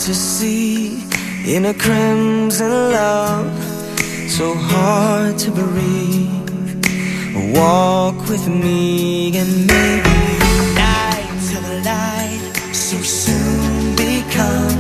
to see in a crimson love, so hard to breathe. Walk with me and maybe night till the light so soon become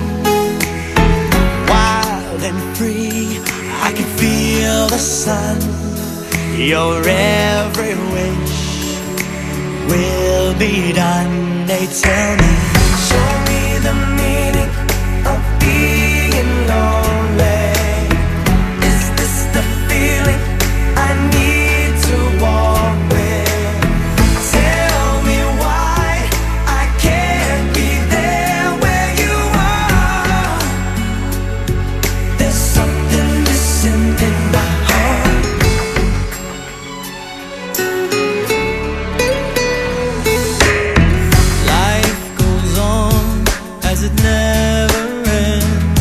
wild and free. I can feel the sun. Your every wish will be done. They tell me, show me the meaning of being lonely. Is this the feeling I need to walk with? Tell me why I can't be there where you are. There's something missing in my heart. Life goes on as it never ends.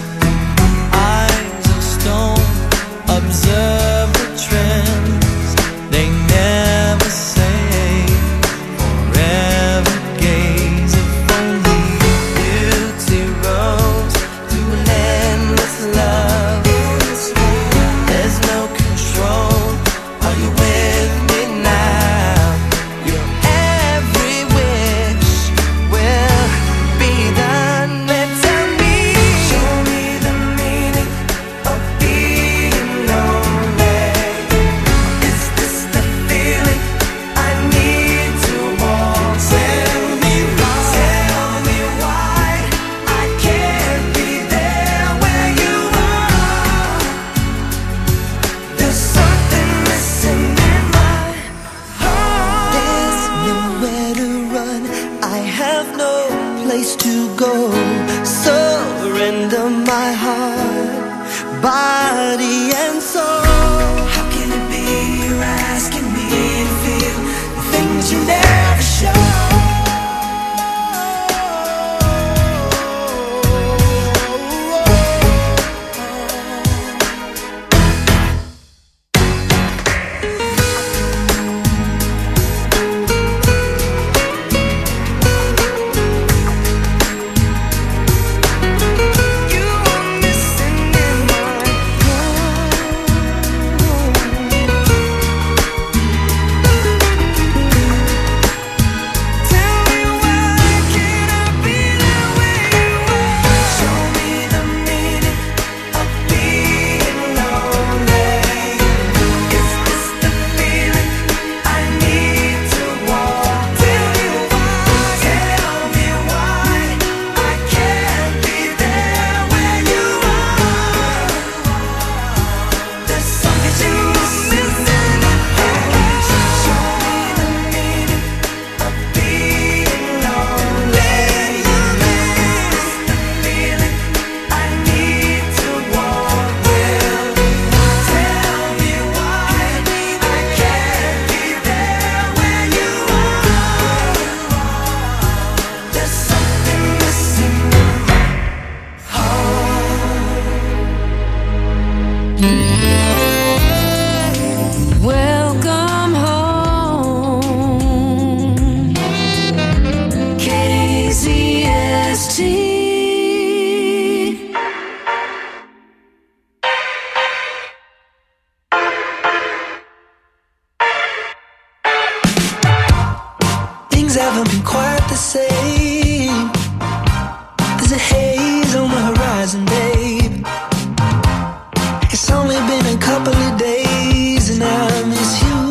Eyes of stone observe the trends. They never say forever. Gaze if only beauty rose to an endless love. There's no control. Are you with me now? Your every wish will be done. Tell me, show me the meaning of being lonely. Is this the feeling I need to walk? Tell me why I can't be there where you are. There's something missing in my heart. There's nowhere to run. I have no place to go. Surrender my heart, body and soul. How can it be you're asking me to feel the things you never show? You are missing in my heart. Tell me why can't I be there where you are? Show me the meaning of being lonely. Is this the feeling I need to walk? Tell me why I can't be there where you are. There's something missing in my heart. Show me the meaning of being lonely. Is this the feeling I need to walk with? Tell me why I can't be there where you are. There's something missing in my Welcome home, KZST. Things haven't been quite the same. There's a haze on the horizon, babe. It's only been a couple of days and I miss you.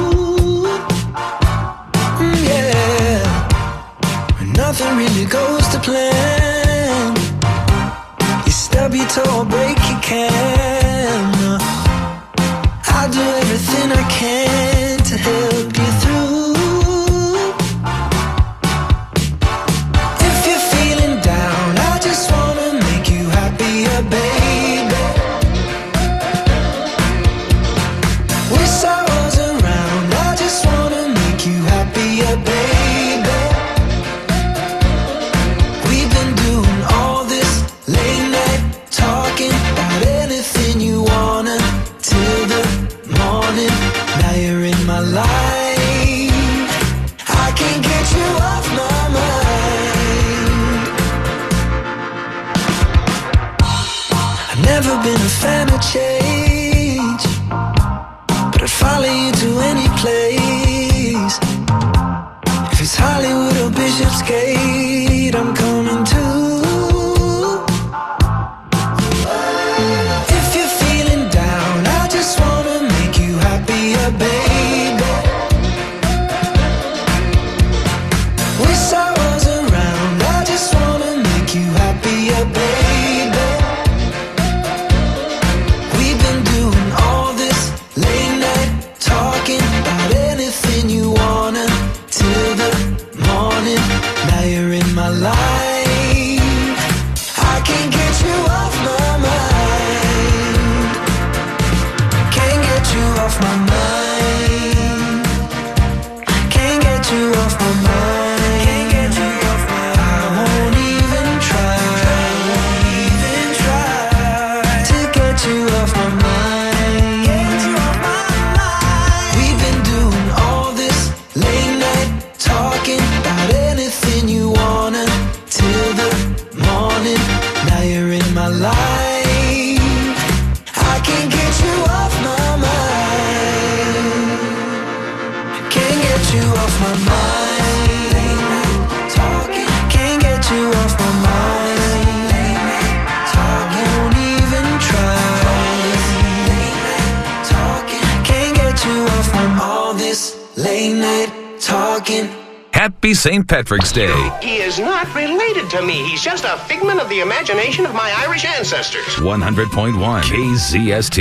Yeah, nothing really goes to plan. You stub your toe or break your can. I'll do everything I can to help you through. If you're feeling down, I just wanna make you happier, baby. Wish I was around, I just wanna make you happier, baby. We've been doing all this late night talking about anything you wanna till the morning. Now you're in my life. never been a fan of change, but I'd follow you to any place. If it's Hollywood or Bishopsgate, I'm coming too. If you're feeling down, I just wanna make you happier, baby. Wish I was around, I just wanna make you happier, baby. We've been doing all this late night talking about anything you wanna till the morning. Now you're in my life, I can't get you off my mind. Can't get you off my mind. Can't get you off my mind. Can't get you off my mind. I won't even try to get you off my mind. Get you off my mind. We've been doing all this late night talking about anything you wanna till the morning. Now you're in my life, I can't get you off my mind. Can't get you off my mind. Talking, can't get you off my mind. Talking, won't even try. Talking, can't get you off my all this late night talking. Happy St. Patrick's Day. He is not related to me. He's just a figment of the imagination of my Irish ancestors. 100.1 KZST.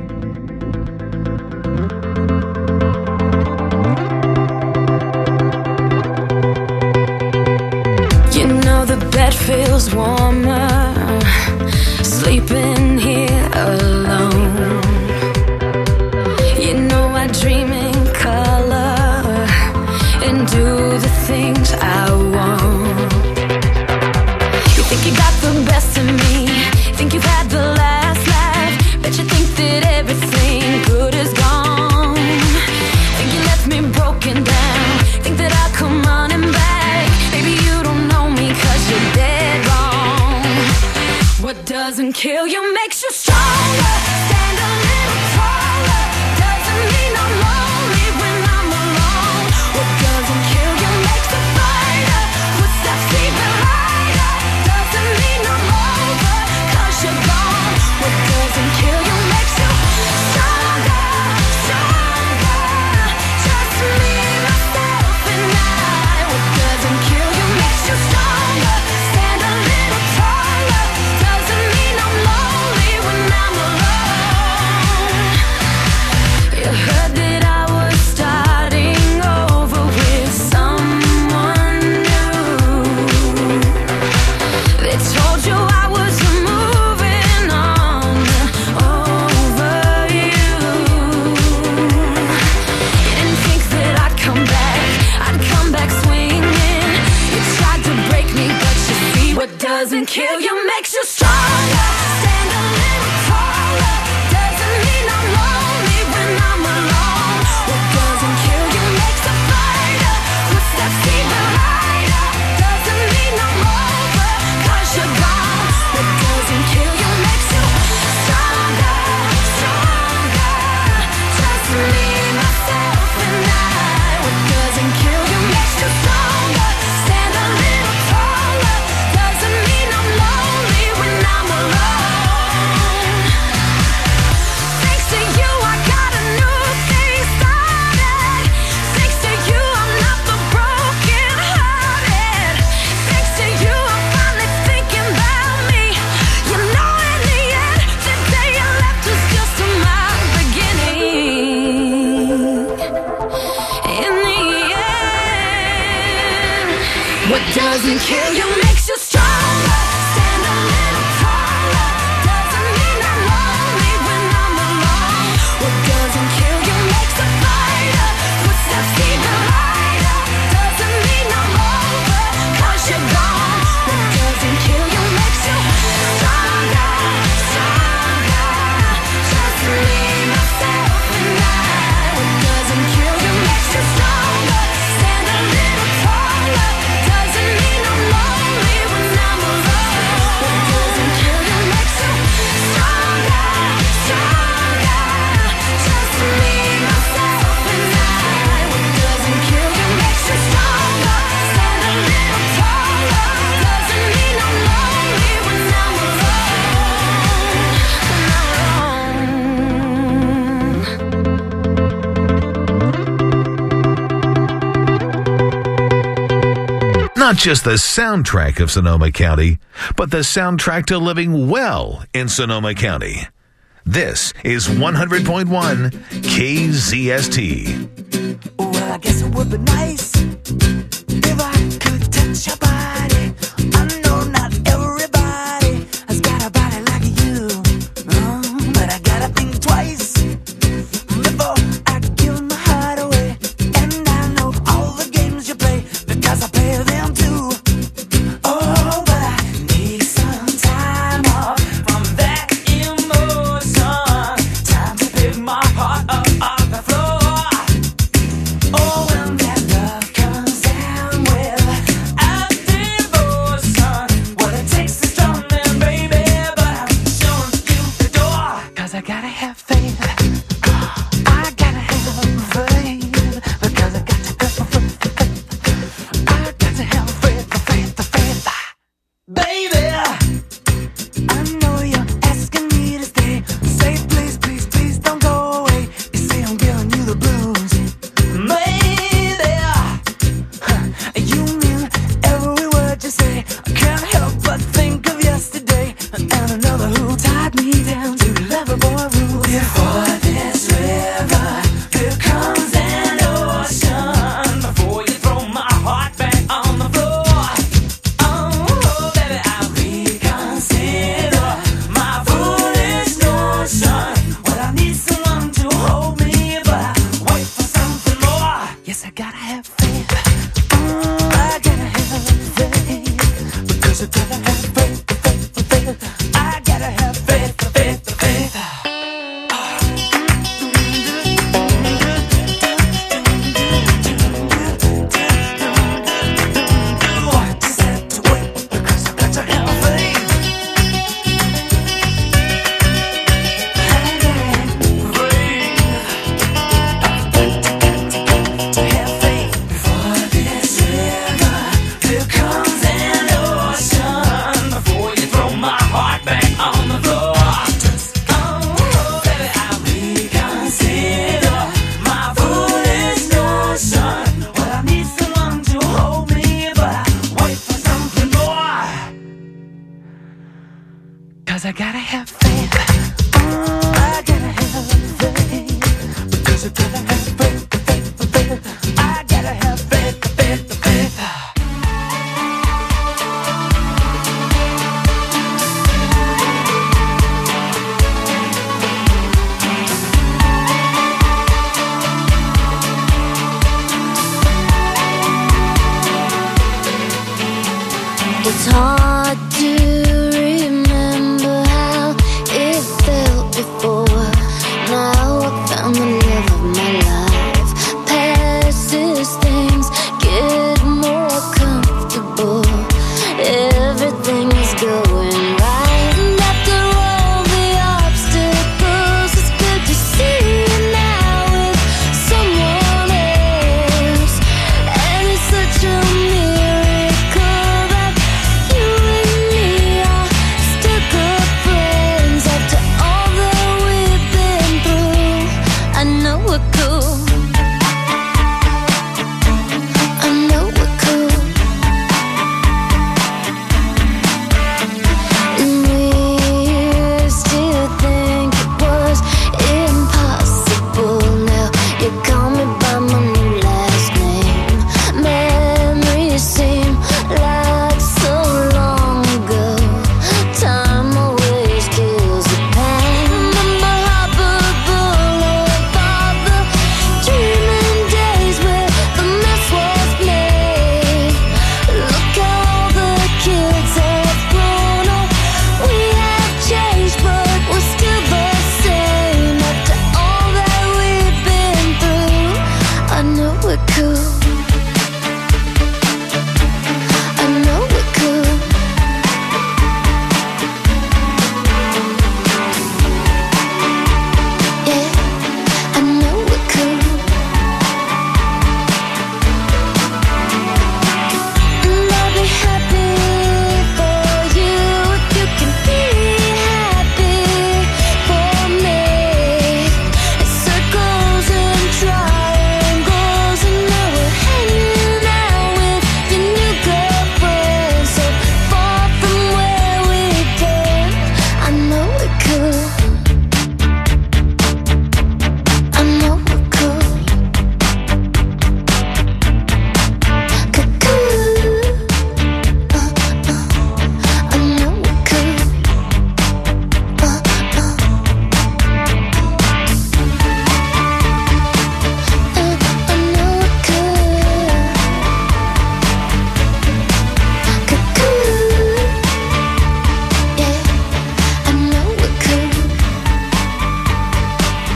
You know the bed feels warmer, sleeping here alone. You know I dream in color and do the things I want. You think you got the best of me, think you've had the last laugh, bet you think that everything good is gone. Think you left me broken down, think that I'll come running back. Maybe you don't know me 'cause you're dead wrong. What doesn't kill you makes you stronger. Stand a little taller. Doesn't mean I'm lonely when I'm alone. What doesn't kill you makes a fighter. Footsteps even lighter. Doesn't mean I'm over 'cause you're gone. What doesn't kill you makes you stronger, stronger. Just me, myself, and I. What doesn't kill you makes you stronger. Stand a little taller. Doesn't mean I'm lonely when I'm alone. You heard that I was starting over with someone new. They told you I was moving on over you. You didn't think that I'd come back swinging. You tried to break me, but you see what doesn't kill you makes you stronger. Stand a little taller. Doesn't mean I'm lonely when I'm alone. What doesn't kill you makes a fighter. Footsteps even lighter. Doesn't mean I'm over 'cause you're gone. What doesn't kill you makes you stronger, stronger. Just me, myself, and I. What doesn't kill you makes you stronger. Stand a little taller. Doesn't mean I'm lonely when I'm alone. Thanks to you, I got a new thing started. Thanks to you, I'm not the broken hearted. Thanks to you, I'm finally thinking about me. You know, in the end, the day you left was just my beginning. In the end, what doesn't kill you makes you stronger. Stand a little taller. Doesn't mean I'm lonely when I'm alone. What doesn't kill you makes a fighter. Footsteps even lighter. Doesn't mean I'm over 'cause you're gone. What doesn't kill you makes you stronger, stronger. Just me, myself, and I. What doesn't kill you makes you stronger. Stand a little taller. Doesn't mean I'm lonely Not just the soundtrack of Sonoma County, but the soundtrack to living well in Sonoma County. This is 100.1 KZST. Well, I guess it would be nice if I could touch your body. I know not everybody has got a body like you, but I gotta think twice before I give my heart away. And I know all the games you play because I play them too. Oh, but I need some time off from that emotion. Time to pick my heart up off the floor. Oh, when that love comes down with a devotion, what it takes is drumming, baby, but I'm showing you the door. 'Cause I gotta have faith. I gotta have faith. Because I got to have faith. I got to have faith. Baby, I know you're asking me to stay. Say please, please, please don't go away. You say I'm giving you the blues. Maybe you mean every word you say. I can't help but think of yesterday and another who tied me down to Loverboy rules. Before this river, here comes an ocean. Before you throw my heart back on the floor. Oh, baby, I'll reconsider my foolish notion. Well, I need someone to hold me, but I wait for something more. Yes, I gotta have faith. I gotta have faith. Because I gotta have faith. I gotta have faith. Just have to wait because I got to have faith. To have faith. Before this river, here comes an ocean. Before you throw my heart back on the floor. Oh, baby, I'll reconsider my foolish notion. Well, I need someone to hold me, but I wait for something more. 'Cause I gotta have faith. I gotta have faith. Because I gotta have faith. I gotta have faith. It's hard to remember how it felt before. Now I found the love of my life. Past as things get more comfortable, everything is going right. And after all the obstacles, it's good to see you now with someone else. And it's such a miracle that you and me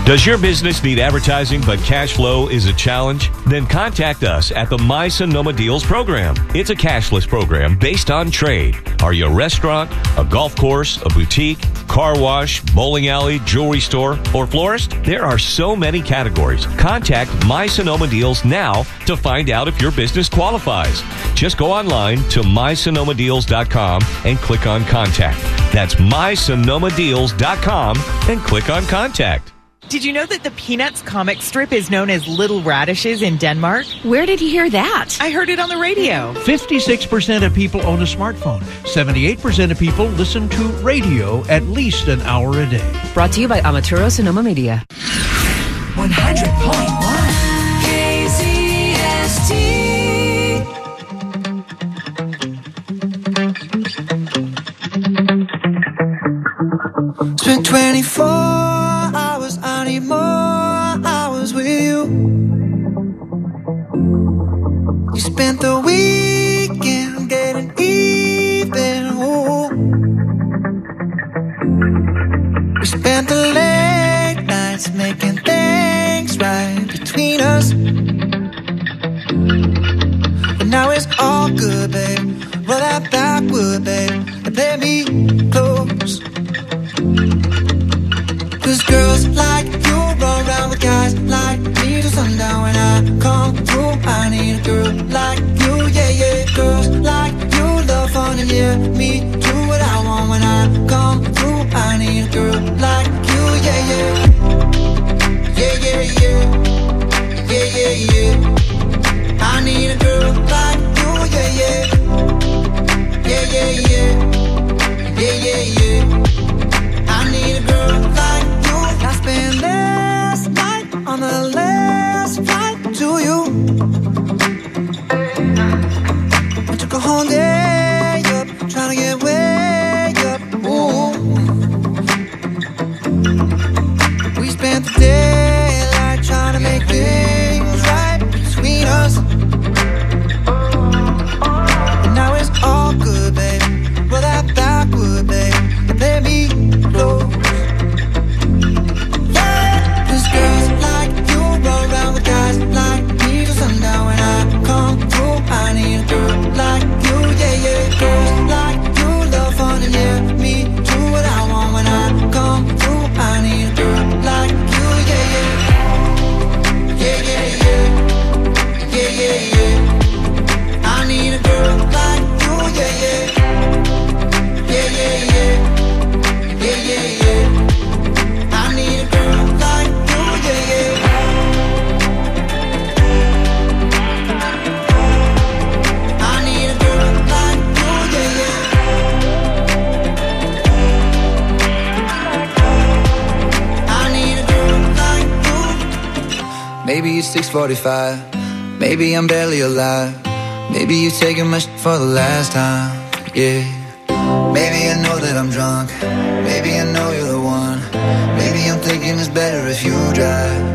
Does your business need advertising but cash flow is a challenge? Then contact us at the My Sonoma Deals program. It's a cashless program based on trade. Are you a restaurant, a golf course, a boutique, car wash, bowling alley, jewelry store, or florist? There are so many categories. Contact My Sonoma Deals now to find out if your business qualifies. Just go online to mysonomadeals.com and click on Contact. That's mysonomadeals.com and click on Contact. Did you know that the Peanuts comic strip is known as Little Radishes in Denmark? Where did you hear that? I heard it on the radio. 56% of people own a smartphone. 78% of people listen to radio at least an hour a day. Brought to you by Amaturo Sonoma Media. 100.1 KZST. Spent 24 hours, I need more hours with you. You spent the weekend getting even. Ooh. We spent the late nights making things right between us. But now it's all good, babe. Roll that backward, babe, and let me close. Cause girls like you run around with guys like me till sundown. When I come through, I need a girl like you, yeah, yeah. Girls like you love fun and yeah, me do what I want. When I come through, I need a girl like you, yeah, yeah. Yeah, yeah, yeah. Yeah, yeah, yeah. I need a girl like you, yeah, yeah. Yeah, yeah, yeah. Yeah, yeah, yeah. I need a girl like you. I spent last night on the last flight to you. I took a whole day up, trying to get way up. Ooh. We spent the daylight trying to make things right between us. And now it's all good, babe. Roll that backward, babe, and let me close. Cause girls like you run around with guys like me till sundown. When I come through, I need a girl like you, yeah, yeah. Girls like you love fun and yeah, me do what I want. When I come through, I need a girl like you, yeah, yeah. Yeah, yeah, yeah. Yeah, yeah, yeah. I need a girl like you, yeah, yeah. Yeah, yeah, yeah. Yeah, yeah, yeah. I need a girl like you, yeah, yeah. I need a girl like you, yeah, yeah. I need a girl like you. Maybe it's 6:45. Maybe I'm barely alive. Maybe you're taking my shit for the last time, yeah. Maybe I know that I'm drunk. Maybe I know you're the one. Maybe I'm thinking it's better if you drive.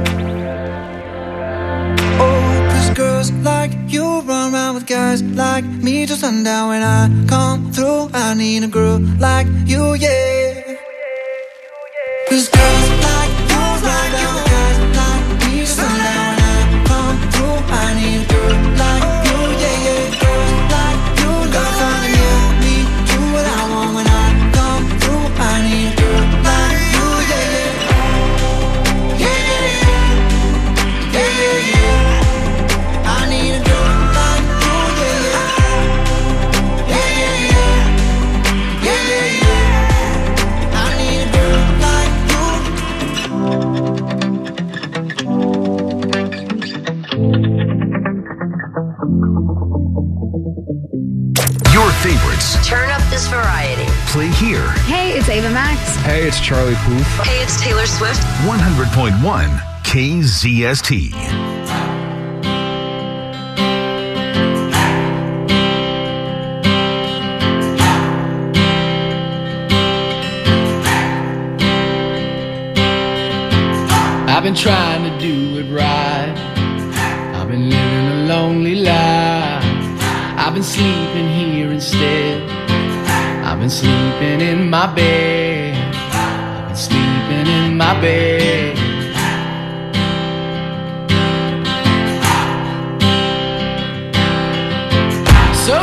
Oh, cause girls like you run around with guys like me till sundown. When I come through, I need a girl like you, yeah. Cause girls like you run around with guys like me till sundown. When I come through, I need a girl like you, yeah, yeah. Girls like you love fun and yeah, me do what I want. When I come through, I need a girl like you, yeah, yeah. Yeah, yeah, yeah. Yeah, yeah, yeah. I need a girl like you, yeah, yeah. Yeah, yeah, yeah. Yeah, yeah, yeah. I need a girl like you. Your favorites. Turn up this variety. Play here. Hey, it's Ava Max. Hey, it's Charlie Puth. Hey, it's Taylor Swift. 100.1 KZST. I've been trying to do it right. I've been living a lonely life. I've been sleeping here instead. I've been sleeping in my bed. I've been sleeping in my bed.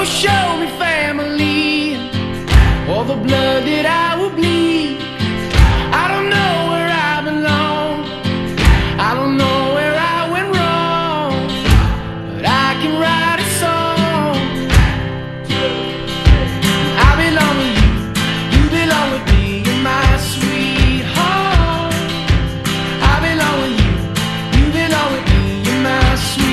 show me family, all the blood that I will bleed. I don't know where I belong, I don't know where I went wrong, but I can write a song. I belong with you, you belong with me, you're my sweetheart. I belong with you, you belong with me, you're my sweetheart.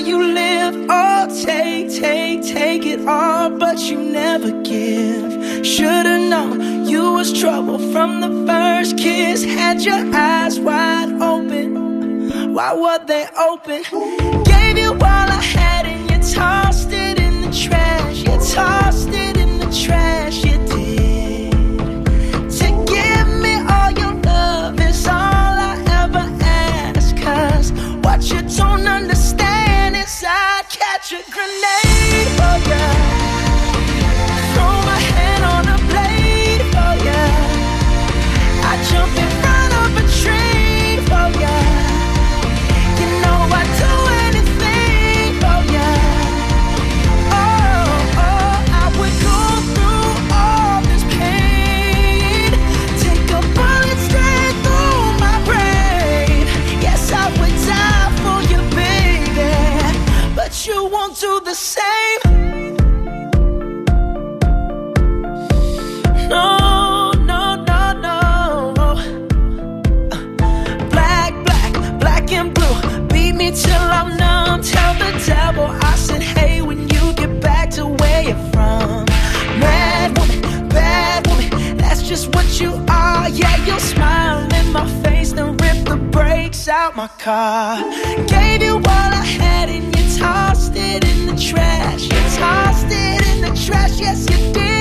you live. Oh, take it all, but you never give. Should've known you was trouble from the first kiss. Had your eyes wide open. Why were they open? Gave you all I had and you tossed it in the trash. You tossed it in the trash, you did. To give me all your love is all I ever ask. 'Cause what you don't understand is I'd catch a grenade for ya. Throw my hand on a blade for ya. I'd jump in front of a train for ya. You know I'd do anything for ya. Oh, I would go through all this pain. Take a bullet straight through my brain. Yes, I would die for you, baby. But you won't do the same. No. Black and blue, beat me till I'm numb. Tell the devil I said, hey, when you get back to where you're from. Mad woman, bad woman, that's just what you are. Yeah, you'll smile in my face, then rip the brakes out my car. Gave you all I had and you tossed it in the trash. You tossed it in the trash, yes you did.